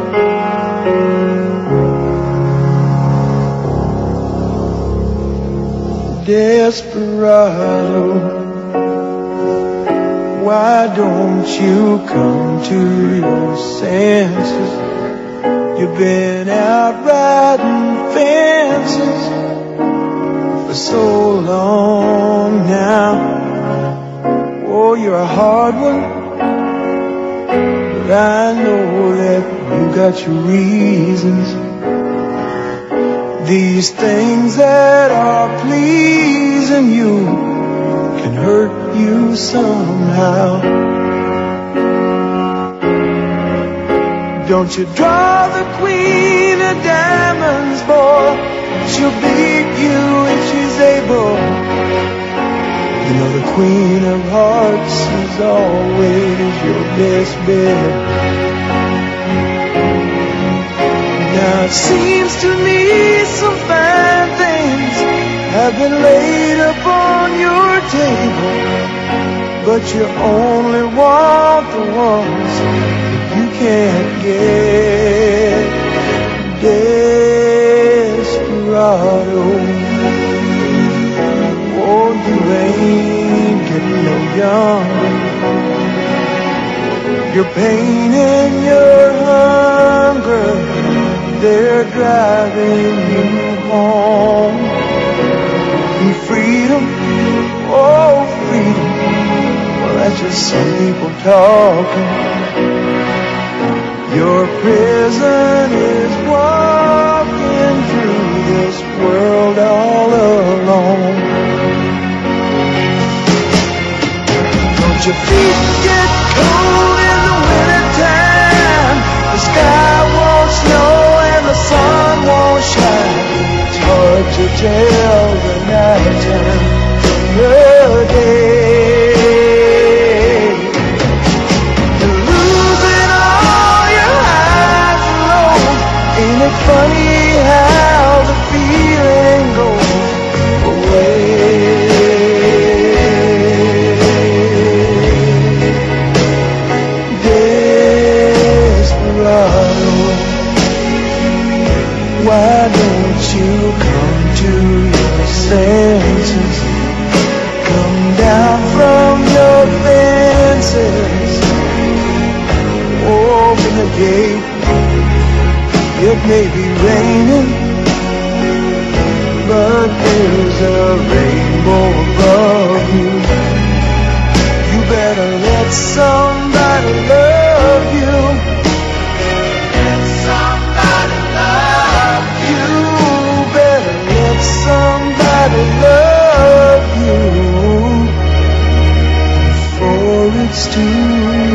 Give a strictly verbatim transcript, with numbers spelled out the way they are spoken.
Desperado, why don't you come to your senses? You've been out riding fences for so long now. Oh, you're a hard one, but I know that you got your reasons. These things that are pleasing you can hurt you somehow. Don't you draw the queen of diamonds, boy. She'll beat you if she's able. You know the queen of hearts is always your best bet. Now it seems to me some fine things have been laid upon your table, but you only want the ones that you can't get. Desperado, oh, you ain't getting no younger. Your pain and your hunger, they're driving you home. And freedom, oh freedom, well that's just some people talking. Your prison is walking through this world all alone. Don't your feet get cold in the wintertime? The sky won't snow and the sun won't shine. It's hard to tell the night time from the day. You're losing all your highs and lows. Ain't it funny how the feeling goes away? Desperado, why don't you come to your senses? Come down from your fences. Open the gate. It may be raining, but there's a rainbow above you. You better let somebody love you. Let somebody love you. Better let somebody love you before it's too